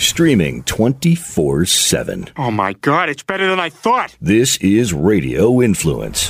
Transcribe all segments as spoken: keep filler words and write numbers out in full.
Streaming twenty-four seven. Oh my God, it's better than I thought. This is Radio Influence.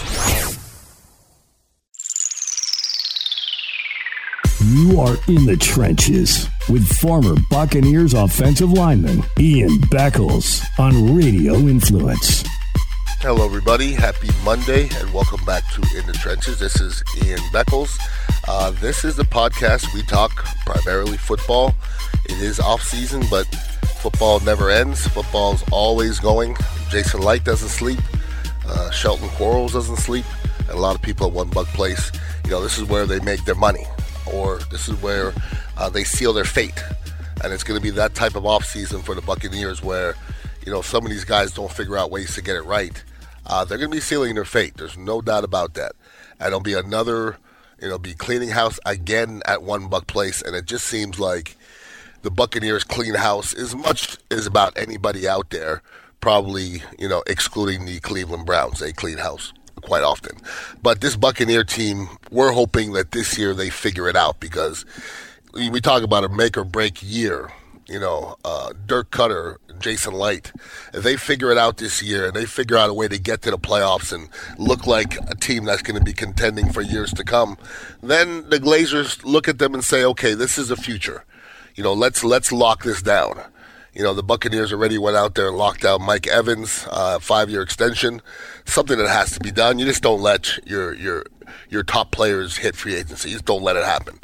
You are in the trenches with former Buccaneers offensive lineman Ian Beckles on Radio Influence. Hello, everybody. Happy Monday, and welcome back to In the Trenches. This is Ian Beckles. Uh, this is the podcast. We talk primarily football. It is off-season, but football never ends. Football's always going. Jason Light doesn't sleep. Uh, Shelton Quarles doesn't sleep. And a lot of people at One Buck Place, you know, this is where they make their money, or this is where uh, they seal their fate. And it's going to be that type of off-season for the Buccaneers where, you know, if some of these guys don't figure out ways to get it right, Uh, they're going to be sealing their fate. There's no doubt about that. And it'll be another, you know, be cleaning house again at One Buck Place. And it just seems like the Buccaneers clean house as much as about anybody out there, probably, you know, excluding the Cleveland Browns. They clean house quite often. But this Buccaneer team, we're hoping that this year they figure it out, because we talk about a make or break year. You know, uh, Dirk Cutter, Jason Light, if they figure it out this year and they figure out a way to get to the playoffs and look like a team that's going to be contending for years to come, then the Glazers look at them and say, okay, this is the future. You know, let's let's lock this down. You know, the Buccaneers already went out there and locked down Mike Evans, uh, five-year extension, something that has to be done. You just don't let your your your top players hit free agency. You just don't let it happen.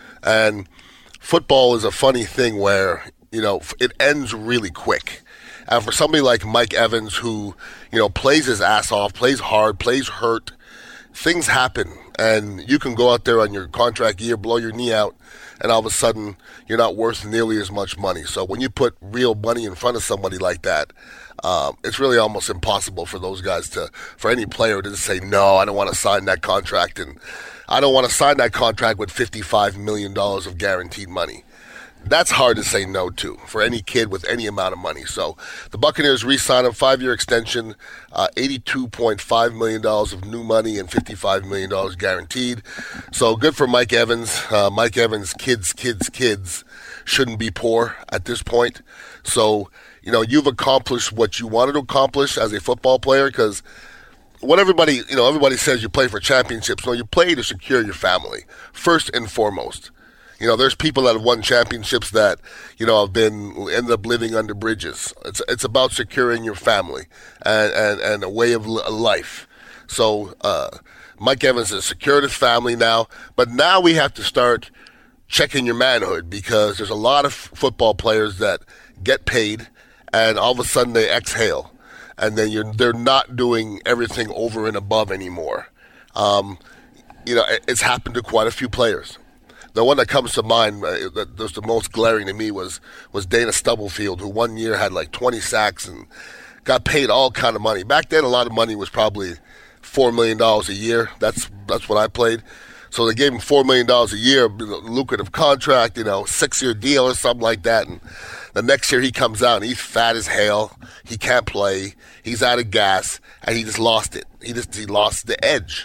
And football is a funny thing where, you know, it ends really quick. And for somebody like Mike Evans, who, you know, plays his ass off, plays hard, plays hurt, things happen. And you can go out there on your contract year, blow your knee out, and all of a sudden you're not worth nearly as much money. So when you put real money in front of somebody like that, um, it's really almost impossible for those guys to, for any player to say, no, I don't want to sign that contract, and I don't want to sign that contract with fifty-five million dollars of guaranteed money. That's hard to say no to for any kid with any amount of money. So the Buccaneers re-signed a five-year extension, uh, eighty-two point five million dollars of new money and fifty-five million dollars guaranteed. So good for Mike Evans. Uh, Mike Evans' kids, kids, kids shouldn't be poor at this point. So, you know, you've accomplished what you wanted to accomplish as a football player, because what everybody, you know, everybody says you play for championships. No, you play to secure your family, first and foremost. You know, there's people that have won championships that, you know, have been, ended up living under bridges. It's it's about securing your family and, and, and a way of life. So uh, Mike Evans has secured his family now, but now we have to start checking your manhood, because there's a lot of football players that get paid and all of a sudden they exhale. And then you're, they're not doing everything over and above anymore. Um, you know, it, it's happened to quite a few players. The one that comes to mind, uh, that was the most glaring to me, was was Dana Stubblefield, who one year had like twenty sacks and got paid all kind of money. Back then, a lot of money was probably four million dollars a year. That's that's what I played. So they gave him four million dollars a year, lucrative contract, you know, six-year deal or something like that. And the next year he comes out and he's fat as hell. He can't play. He's out of gas, and he just lost it. He just he lost the edge.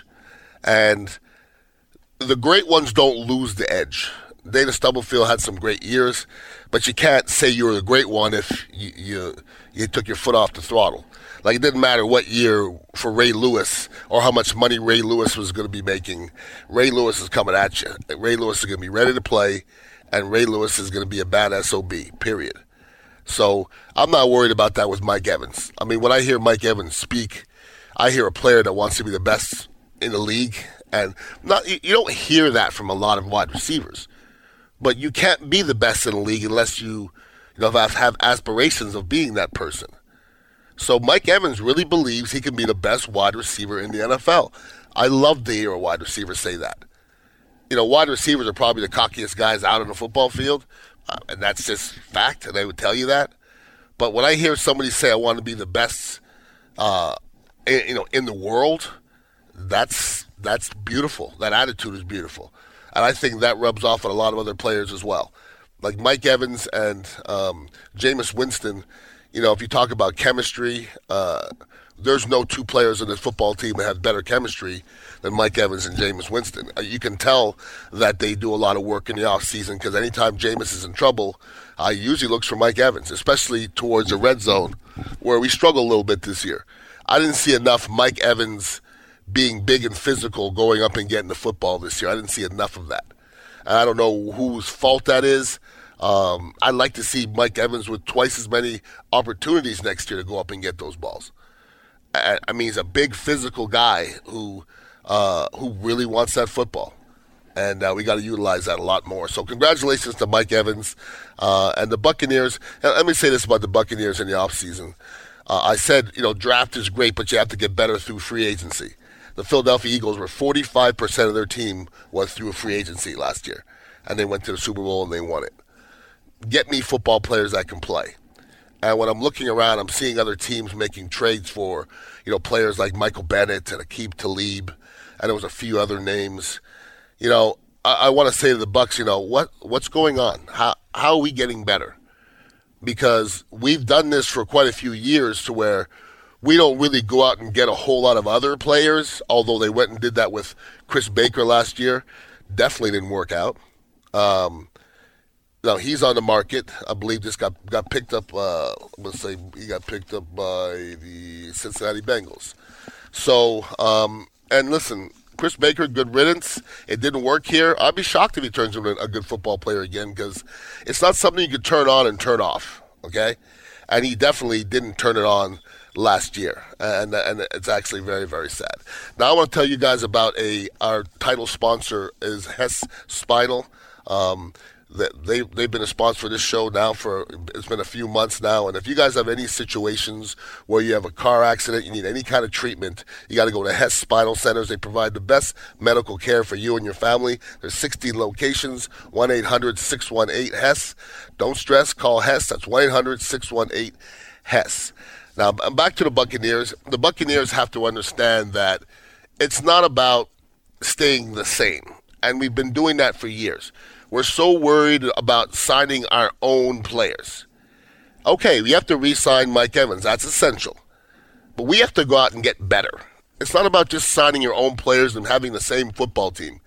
And the great ones don't lose the edge. Dana Stubblefield had some great years, but you can't say you were the great one if you, you you took your foot off the throttle. Like, it didn't matter what year for Ray Lewis or how much money Ray Lewis was going to be making. Ray Lewis is coming at you. Ray Lewis is going to be ready to play, and Ray Lewis is going to be a bad S O B, period. So I'm not worried about that with Mike Evans. I mean, when I hear Mike Evans speak, I hear a player that wants to be the best in the league. And not, you don't hear that from a lot of wide receivers. But you can't be the best in the league unless you, you know, have, have aspirations of being that person. So Mike Evans really believes he can be the best wide receiver in the N F L. I love to hear a wide receiver say that. You know, wide receivers are probably the cockiest guys out on the football field, uh, and that's just fact, and they would tell you that. But when I hear somebody say, I want to be the best, uh, in, you know, in the world, that's that's beautiful. That attitude is beautiful. And I think that rubs off on a lot of other players as well. Like Mike Evans and um, Jameis Winston, you know, if you talk about chemistry, uh, there's no two players in this football team that have better chemistry than Mike Evans and Jameis Winston. Uh, you can tell that they do a lot of work in the offseason because anytime Jameis is in trouble, uh, he usually looks for Mike Evans, especially towards the red zone where we struggle a little bit this year. I didn't see enough Mike Evans being big and physical going up and getting the football this year. I didn't see enough of that. And I don't know whose fault that is. Um, I'd like to see Mike Evans with twice as many opportunities next year to go up and get those balls. I, I mean, he's a big physical guy who uh, who really wants that football. And uh, we got to utilize that a lot more. So congratulations to Mike Evans uh, and the Buccaneers. And let me say this about the Buccaneers in the offseason. Uh, I said, you know, draft is great, but you have to get better through free agency. The Philadelphia Eagles were forty-five percent of their team was through a free agency last year. And they went to the Super Bowl and they won it. Get me football players that can play. And when I'm looking around, I'm seeing other teams making trades for, you know, players like Michael Bennett and Aqib Talib, and there was a few other names. You know, I, I want to say to the Bucs, you know, what what's going on? How how are we getting better? Because we've done this for quite a few years to where we don't really go out and get a whole lot of other players, although they went and did that with Chris Baker last year. Definitely didn't work out. Um, now, he's on the market. I believe this got, got picked up, uh, let's say he got picked up by the Cincinnati Bengals. So, um, and listen, Chris Baker, good riddance. It didn't work here. I'd be shocked if he turns into a good football player again because it's not something you could turn on and turn off, okay? And he definitely didn't turn it on last year, and and it's actually very, very sad. Now, I want to tell you guys about a our title sponsor is Hess Spinal. Um, that they they've been a sponsor for this show now for it's been a few months now, and if you guys have any situations where you have a car accident, you need any kind of treatment, you got to go to Hess Spinal Centers. They provide the best medical care for you and your family. There's sixteen locations. one eight hundred six one eight HESS. Don't stress, call Hess. That's one eight hundred six one eight HESS. Now, back to the Buccaneers. The Buccaneers have to understand that it's not about staying the same, and we've been doing that for years. We're so worried about signing our own players. Okay, we have to re-sign Mike Evans. That's essential. But we have to go out and get better. It's not about just signing your own players and having the same football team.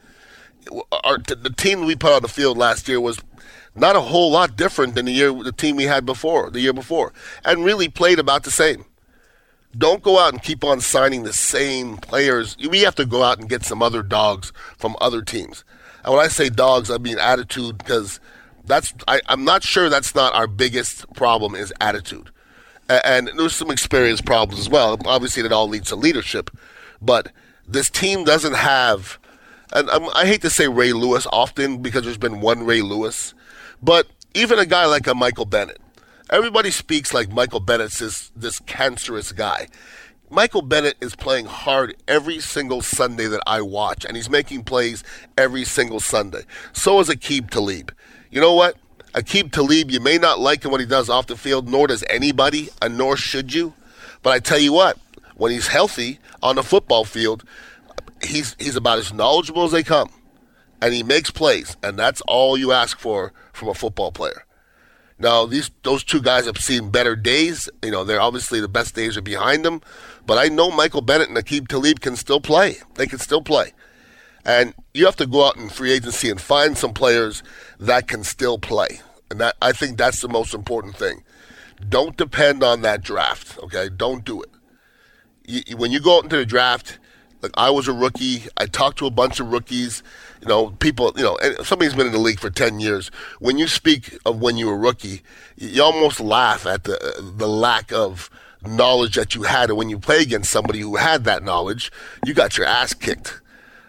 Our, the team we put on the field last year was not a whole lot different than the year the team we had before, the year before, and really played about the same. Don't go out and keep on signing the same players. We have to go out and get some other dogs from other teams. And when I say dogs, I mean attitude, because that's I, I'm not sure that's not our biggest problem is attitude. And, and there's some experience problems as well. Obviously, that all leads to leadership. But this team doesn't have, and I'm, I hate to say Ray Lewis often because there's been one Ray Lewis, but even a guy like a Michael Bennett. Everybody speaks like Michael Bennett's this, this cancerous guy. Michael Bennett is playing hard every single Sunday that I watch, and he's making plays every single Sunday. So is Aqib Talib. You know what? Aqib Talib, you may not like him what he does off the field, nor does anybody, and nor should you. But I tell you what, when he's healthy on the football field, he's he's about as knowledgeable as they come. And he makes plays, and that's all you ask for from a football player. Now, these those two guys have seen better days. You know, they're obviously the best days are behind them. But I know Michael Bennett and Aqib Talib can still play. They can still play. And you have to go out in free agency and find some players that can still play. And that I think that's the most important thing. Don't depend on that draft, okay? Don't do it. You, when you go out into the draft, like I was a rookie. I talked to a bunch of rookies. You know, people, you know, and somebody's been in the league for ten years. When you speak of when you were a rookie, you almost laugh at the the lack of knowledge that you had. And when you play against somebody who had that knowledge, you got your ass kicked.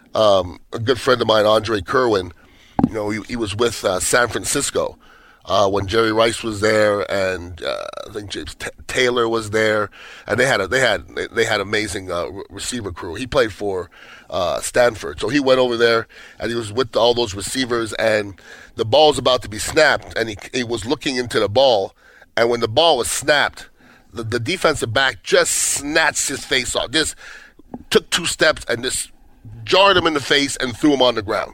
Um, a good friend of mine, Andre Kerwin, you know, he, he was with uh, San Francisco uh, when Jerry Rice was there, and uh, I think James T- Taylor was there, and they had a, they had they had amazing uh, re- receiver crew. He played for uh, Stanford, so he went over there and he was with all those receivers, and the ball was about to be snapped, and he he was looking into the ball, and when the ball was snapped, the, the defensive back just snatched his face off, just took two steps and just jarred him in the face and threw him on the ground.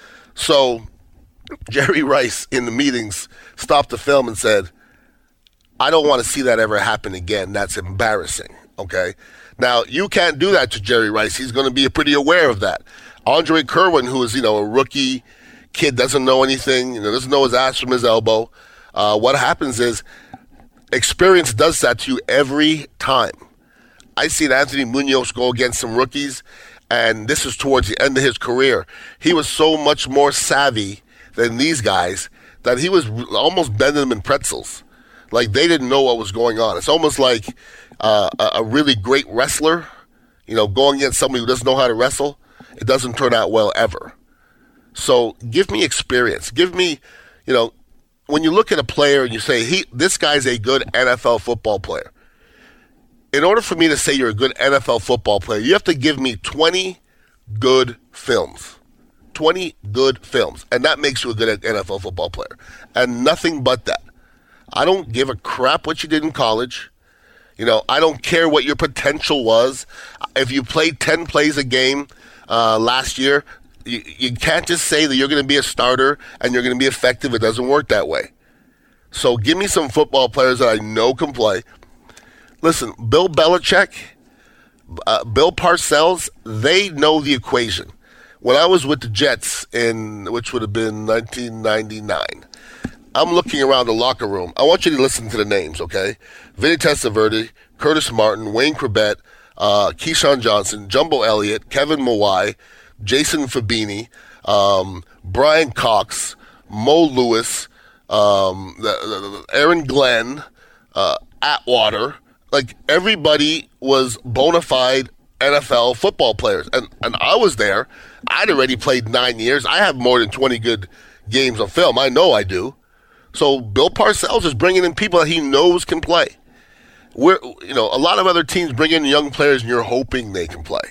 So Jerry Rice in the meetings stopped the film and said, I don't want to see that ever happen again. That's embarrassing, okay? Now, you can't do that to Jerry Rice. He's going to be pretty aware of that. Andre Kerwin, who is, you know, a rookie kid, doesn't know anything, you know, doesn't know his ass from his elbow. Uh, what happens is experience does that to you every time. I seen Anthony Munoz go against some rookies, and this is towards the end of his career. He was so much more savvy than these guys that he was almost bending them in pretzels. Like, they didn't know what was going on. It's almost like uh, a, a really great wrestler, you know, going against somebody who doesn't know how to wrestle. It doesn't turn out well ever. So give me experience. Give me, you know, when you look at a player and you say, he, this guy's a good N F L football player. In order for me to say you're a good N F L football player, you have to give me twenty good films. twenty good films. And that makes you a good N F L football player. And nothing but that. I don't give a crap what you did in college. You know, I don't care what your potential was. If you played ten plays a game uh, last year, you, you can't just say that you're going to be a starter and you're going to be effective. It doesn't work that way. So give me some football players that I know can play. Listen, Bill Belichick, uh, Bill Parcells, they know the equation. When I was with the Jets, in which would have been nineteen ninety-nine, I'm looking around the locker room. I want you to listen to the names, okay? Vinny Testaverde, Curtis Martin, Wayne Corbett, uh, Keyshawn Johnson, Jumbo Elliott, Kevin Mawai, Jason Fabini, um, Brian Cox, Mo Lewis, um, the, the, the Aaron Glenn, uh, Atwater. Like, everybody was bona fide N F L football players. And, and I was there. I'd already played nine years. I have more than twenty good games of film. I know I do. So Bill Parcells is bringing in people that he knows can play. We're, you know, a lot of other teams bring in young players and you're hoping they can play.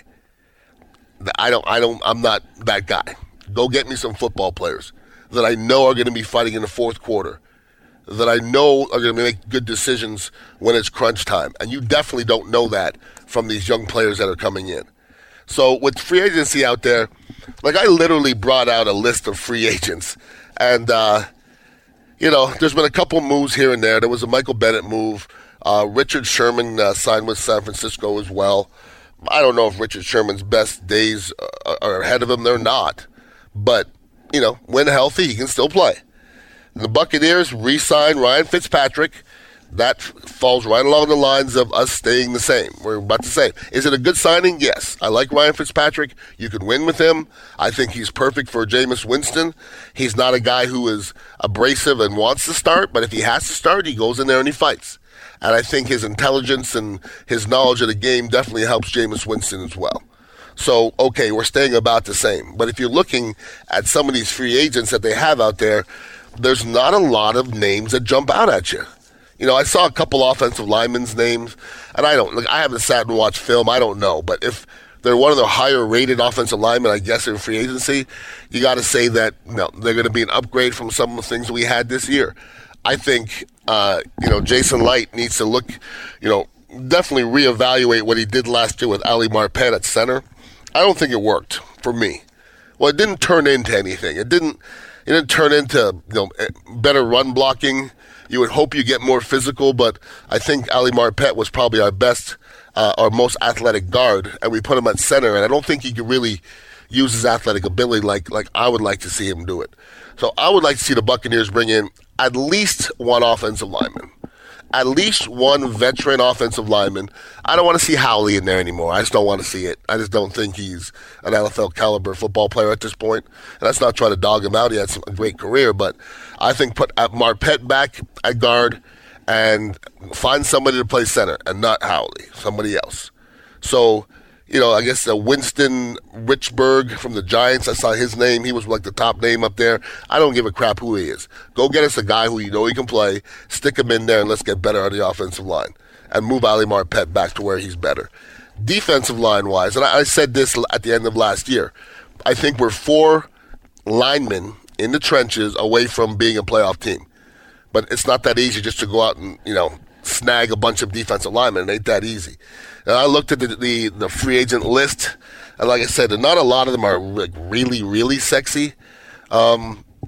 I don't, I don't, I'm not that guy. Go get me some football players that I know are going to be fighting in the fourth quarter, that I know are going to make good decisions when it's crunch time. And you definitely don't know that from these young players that are coming in. So with free agency out there, like, I literally brought out a list of free agents. And, uh, you know, there's been a couple moves here and there. There was a Michael Bennett move. Uh, Richard Sherman uh, signed with San Francisco as well. I don't know if Richard Sherman's best days are ahead of him. They're not. But, you know, when healthy, he can still play. The Buccaneers re-signed Ryan Fitzpatrick. That falls right along the lines of us staying the same. We're about to say, is it a good signing? Yes. I like Ryan Fitzpatrick. You can win with him. I think he's perfect for Jameis Winston. He's not a guy who is abrasive and wants to start, but if he has to start, he goes in there and he fights. And I think his intelligence and his knowledge of the game definitely helps Jameis Winston as well. So, okay, we're staying about the same. But if you're looking at some of these free agents that they have out there, there's not a lot of names that jump out at you. You know, I saw a couple offensive linemen's names, and I don't, like, I haven't sat and watched film. I don't know. But if they're one of the higher-rated offensive linemen, I guess, in free agency, you got to say that, you know, they're going to be an upgrade from some of the things we had this year. I think, uh, you know, Jason Light needs to look, you know, definitely reevaluate what he did last year with Ali Marpet at center. I don't think it worked for me. Well, it didn't turn into anything. It didn't, it didn't turn into, you know, better run blocking. You would hope you get more physical, but I think Ali Marpet was probably our best, uh, our most athletic guard, and we put him at center, and I don't think he could really use his athletic ability like like I would like to see him do it. So I would like to see the Buccaneers bring in at least one offensive lineman, at least one veteran offensive lineman. I don't want to see Howley in there anymore. I just don't want to see it. I just don't think he's an N F L caliber football player at this point. And that's not trying to dog him out. He had some, a great career, but I think put Marpet back at guard and find somebody to play center and not Howley, somebody else. So, you know, I guess uh, Winston Richburg from the Giants, I saw his name. He was like the top name up there. I don't give a crap who he is. Go get us a guy who you know he can play, stick him in there, and let's get better on the offensive line and move Ali Marpet back to where he's better. Defensive line-wise, and I, I said this at the end of last year, I think we're four linemen in the trenches away from being a playoff team. But it's not that easy just to go out and, you know, snag a bunch of defensive linemen. It ain't that easy. And I looked at the, the the free agent list, and like I said, not a lot of them are like really, really sexy. Um,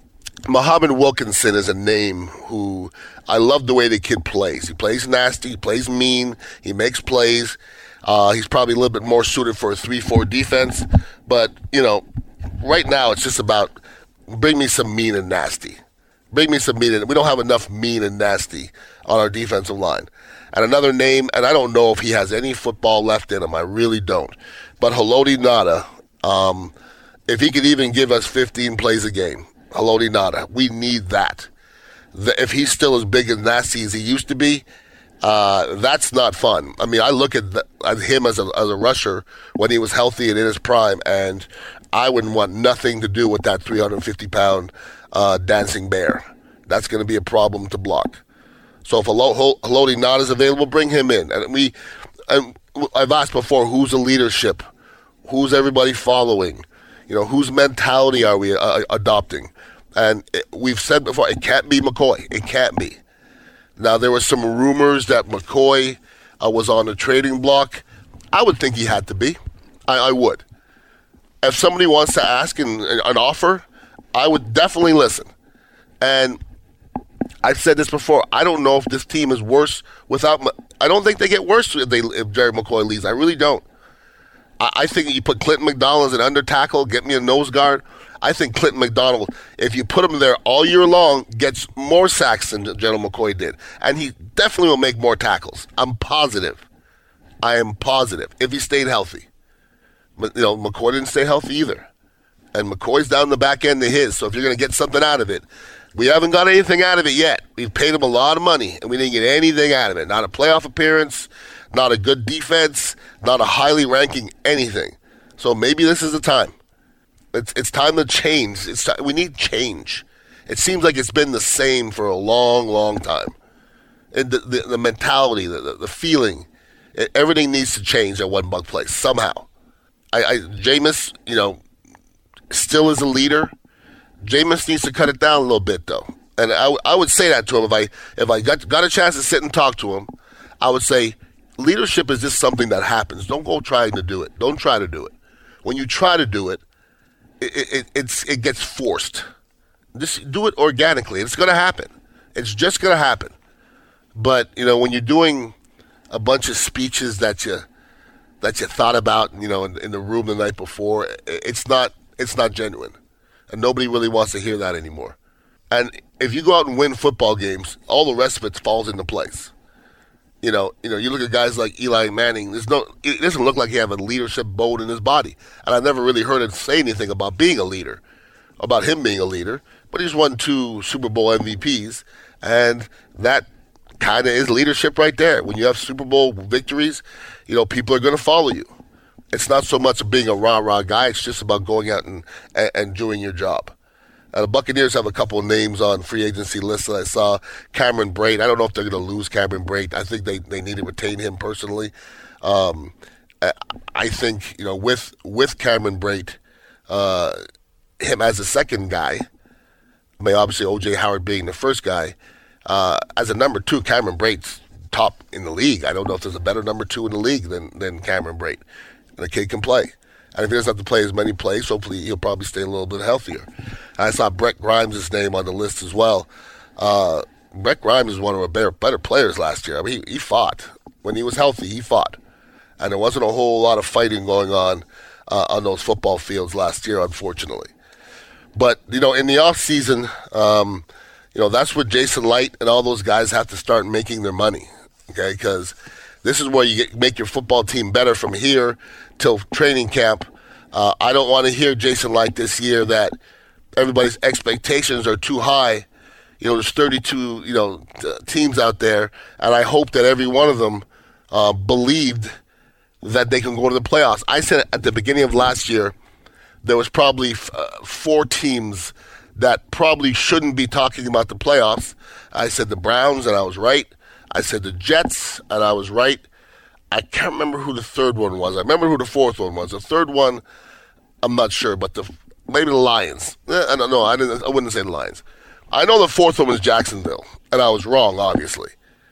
Muhammad Wilkinson is a name who I love the way the kid plays. He plays nasty, he plays mean, he makes plays. Uh, he's probably a little bit more suited for a three four defense. But, you know, right now it's just about bring me some mean and nasty. Bring me some mean and we don't have enough mean and nasty on our defensive line. And another name, and I don't know if he has any football left in him. I really don't. But Haloti Ngata, um, if he could even give us fifteen plays a game, Haloti Ngata, we need that. The, if he's still as big and nasty as he used to be, uh, that's not fun. I mean, I look at, the, at him as a, as a rusher when he was healthy and in his prime, and I wouldn't want nothing to do with that three hundred fifty pound uh, dancing bear. That's going to be a problem to block. So if Haloti Ngata is available, bring him in. And we, and I've asked before, who's the leadership? Who's everybody following? You know, whose mentality are we uh, adopting? And it, we've said before, it can't be McCoy. It can't be. Now, there were some rumors that McCoy uh, was on the trading block. I would think he had to be. I, I would. If somebody wants to ask an, an offer, I would definitely listen. And I've said this before. I don't know if this team is worse without. I don't think they get worse if they if Jerry McCoy leaves. I really don't. I, I think you put Clinton McDonald as an under tackle, get me a nose guard. I think Clinton McDonald, if you put him there all year long, gets more sacks than General McCoy did, and he definitely will make more tackles. I'm positive. I am positive if he stayed healthy. But you know, McCoy didn't stay healthy either, and McCoy's down the back end of his. So if you're going to get something out of it. We haven't got anything out of it yet. We've paid him a lot of money, and we didn't get anything out of it. Not a playoff appearance, not a good defense, not a highly ranking anything. So maybe this is the time. It's it's time to change. It's time, we need change. It seems like it's been the same for a long, long time. And the, the, the mentality, the, the, the feeling, it, everything needs to change at One Buck Place somehow. I, I Jameis, you know, still is a leader. Jameis needs to cut it down a little bit, though. And I, I would say that to him if I if I got got a chance to sit and talk to him. I would say leadership is just something that happens. Don't go trying to do it. Don't try to do it. When you try to do it, it it, it's, it gets forced. Just do it organically. It's going to happen. It's just going to happen. But you know, when you're doing a bunch of speeches that you that you thought about, you know, in, in the room the night before, it's not it's not genuine. And nobody really wants to hear that anymore. And if you go out and win football games, all the rest of it falls into place. You know, you know, you look at guys like Eli Manning. There's no, it doesn't look like he has a leadership bone in his body. And I never really heard him say anything about being a leader, about him being a leader. But he's won two Super Bowl M V Ps, and that kind of is leadership right there. When you have Super Bowl victories, you know, people are going to follow you. It's not so much of being a rah-rah guy. It's just about going out and, and, and doing your job. Uh, the Buccaneers have a couple of names on free agency lists that I saw. Cameron Brate. I don't know if they're going to lose Cameron Brate. I think they, they need to retain him personally. Um, I, I think, you know, with with Cameron Brate, uh, him as a second guy, I mean, obviously O J Howard being the first guy, uh, as a number two, Cameron Brate's top in the league. I don't know if there's a better number two in the league than, than Cameron Brate. And the kid can play. And if he doesn't have to play as many plays, hopefully he'll probably stay a little bit healthier. I saw Brett Grimes' name on the list as well. Uh, Brett Grimes is one of our better, better players last year. I mean, he, he fought. When he was healthy, he fought. And there wasn't a whole lot of fighting going on uh, on those football fields last year, unfortunately. But, you know, in the offseason, um, you know, that's where Jason Light and all those guys have to start making their money, okay? Because this is where you get, make your football team better from here till training camp. Uh, I don't want to hear Jason Light this year that everybody's expectations are too high. You know, there's thirty-two, you know, t- teams out there, and I hope that every one of them uh, believed that they can go to the playoffs. I said at the beginning of last year, there was probably f- uh, four teams that probably shouldn't be talking about the playoffs. I said the Browns, and I was right. I said the Jets, and I was right. I can't remember who the third one was. I remember who the fourth one was. The third one, I'm not sure, but the maybe the Lions. Eh, I don't know. I didn't. I wouldn't say the Lions. I know the fourth one was Jacksonville, and I was wrong, obviously.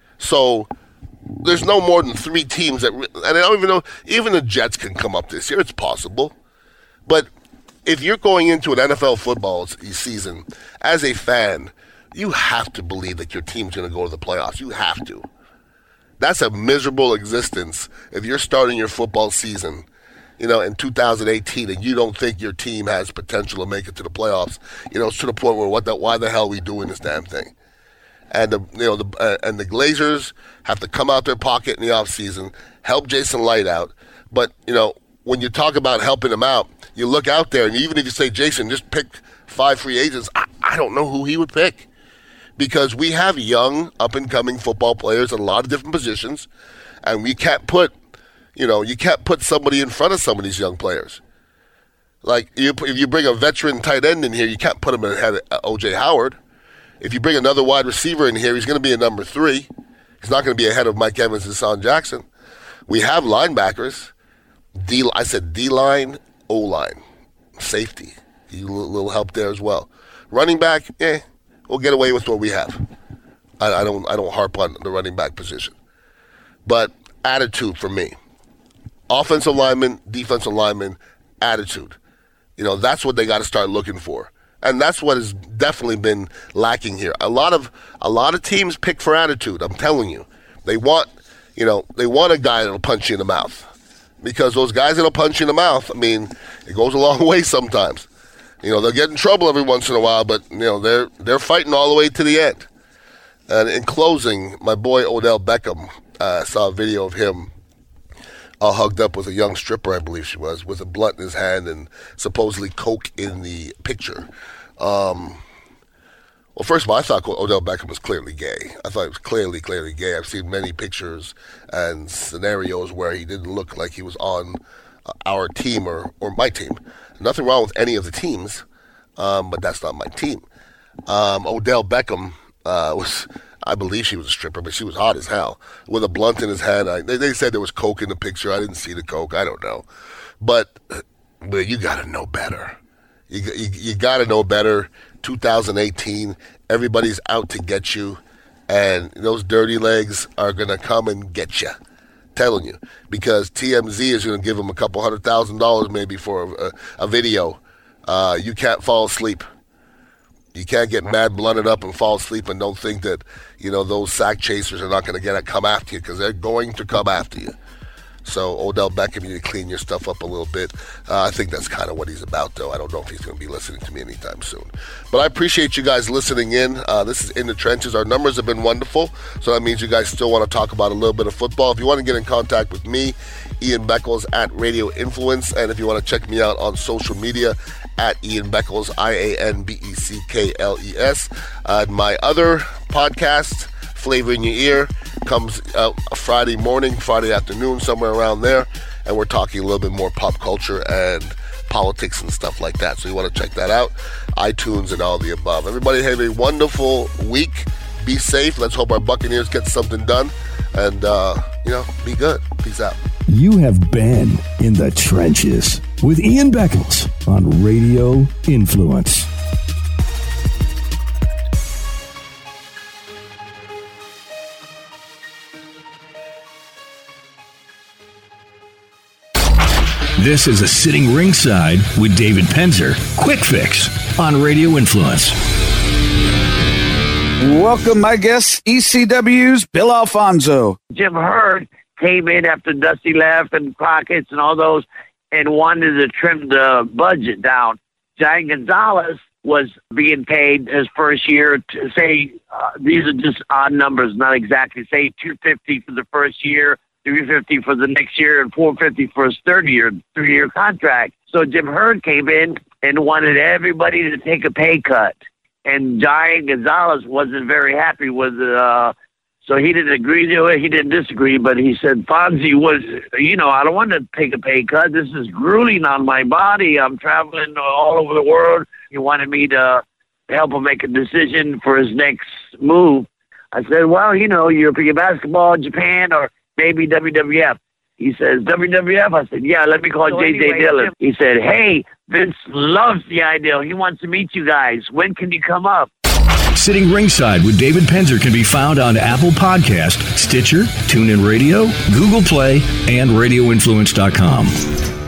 So there's no more than three teams that, and I don't even know. Even the Jets can come up this year. It's possible, but if you're going into an N F L football season as a fan, you have to believe that your team's going to go to the playoffs. You have to. That's a miserable existence if you're starting your football season, you know, in two thousand eighteen and you don't think your team has potential to make it to the playoffs. You know, it's to the point where what the, why the hell are we doing this damn thing? And the you know the uh, and the Glazers have to come out their pocket in the offseason, help Jason Light out. But, you know, when you talk about helping him out, you look out there, and even if you say, Jason, just pick five free agents, I, I don't know who he would pick. Because we have young, up-and-coming football players in a lot of different positions, and we can't put, you know, you can't put somebody in front of some of these young players. Like, you, if you bring a veteran tight end in here, you can't put him ahead of O J Howard. If you bring another wide receiver in here, he's going to be a number three. He's not going to be ahead of Mike Evans and Deshaun Jackson. We have linebackers. D, I said D-line, O-line, safety. A little, little help there as well. Running back, eh. We'll get away with what we have. I, I don't I don't harp on the running back position. But attitude for me. Offensive lineman, defensive lineman, attitude. You know, that's what they got to start looking for. And that's what has definitely been lacking here. A lot of a lot of teams pick for attitude, I'm telling you. They want, you know, they want a guy that'll punch you in the mouth. Because those guys that'll punch you in the mouth, I mean, it goes a long way sometimes. You know, they'll get in trouble every once in a while, but, you know, they're they're fighting all the way to the end. And in closing, my boy Odell Beckham, uh, saw a video of him all hugged up with a young stripper, I believe she was, with a blunt in his hand and supposedly coke in the picture. Um, well, first of all, I thought Odell Beckham was clearly gay. I thought he was clearly, clearly gay. I've seen many pictures and scenarios where he didn't look like he was on our team or, or my team. Nothing wrong with any of the teams, um, but that's not my team. Um, Odell Beckham uh, was, I believe she was a stripper, but she was hot as hell. With a blunt in his hand. I, they, they said there was coke in the picture. I didn't see the coke. I don't know. But, but you got to know better. You, you, you got to know better. two thousand eighteen, everybody's out to get you, and those dirty legs are going to come and get you. Telling you, because T M Z is going to give him a couple hundred thousand dollars maybe for a, a video. Uh, you can't fall asleep. You can't get mad, blunted up, and fall asleep and don't think that, you know, those sack chasers are not going to get come after you, because they're going to come after you. So Odell Beckham, you need to clean your stuff up a little bit. Uh, I think that's kind of what he's about, though. I don't know if he's going to be listening to me anytime soon. But I appreciate you guys listening in. Uh, this is In the Trenches. Our numbers have been wonderful, so that means you guys still want to talk about a little bit of football. If you want to get in contact with me, Ian Beckles at Radio Influence, and if you want to check me out on social media, at Ian Beckles, I A N B E C K L E S. Uh, my other podcast, Flavor in Your Ear, comes out Friday morning, Friday afternoon, somewhere around there, and we're talking a little bit more pop culture and politics and stuff like that. So you want to check that out, iTunes and all the above. Everybody have a wonderful week. Be safe. Let's hope our Buccaneers get something done, and uh, you know, be good. Peace out. You have been in the trenches with Ian Beckles on Radio Influence. This is a Sitting Ringside with David Penzer. Quick Fix on Radio Influence. Welcome, my guest, E C W's Bill Alfonso. Jim Hurd came in after Dusty left and Crockett's and all those and wanted to trim the budget down. Giant Gonzalez was being paid his first year to say, uh, these are just odd numbers, not exactly, say two hundred fifty dollars for the first year, three hundred fifty dollars for the next year, and four hundred fifty dollars for his third year, three-year contract. So Jim Hurd came in and wanted everybody to take a pay cut. And Giant Gonzalez wasn't very happy with it. Uh, so he didn't agree to it. He didn't disagree, but he said, Fonzie was, you know, I don't want to take a pay cut. This is grueling on my body. I'm traveling all over the world. He wanted me to help him make a decision for his next move. I said, well, you know, European basketball, Japan, or maybe W W F. He says, W W F? I said, yeah, let me call so J J anyway, Dillon. He said, hey, Vince loves the idea. He wants to meet you guys. When can you come up? Sitting Ringside with David Penzer can be found on Apple Podcast, Stitcher, TuneIn Radio, Google Play, and radio influence dot com.